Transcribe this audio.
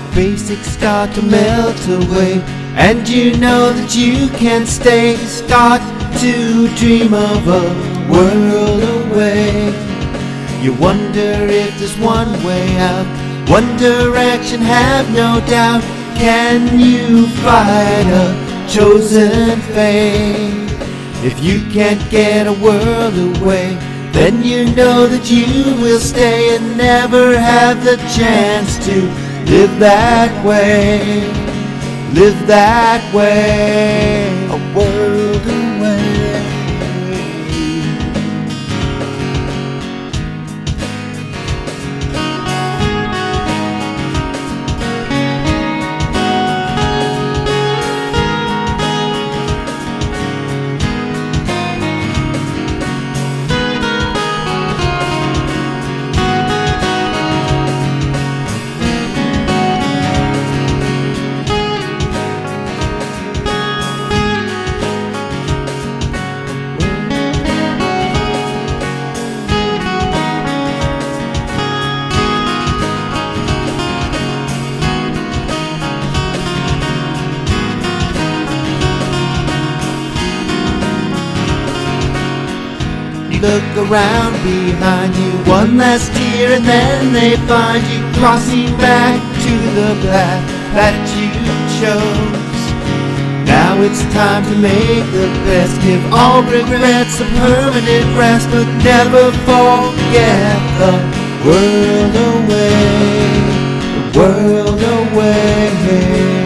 basics start to melt away, and you know that you can stay. Start to dream of a world away. You wonder if there's one way out, one direction, have no doubt. Can you fight a chosen fate? If you can't get a world away, then you know that you will stay and never have the chance to live that way. Live that way, a world away. Look around behind you one last year, and then they find you crossing back to the path that you chose. Now it's time to make the best, give all regrets a permanent rest, but never forget the world away, the world away.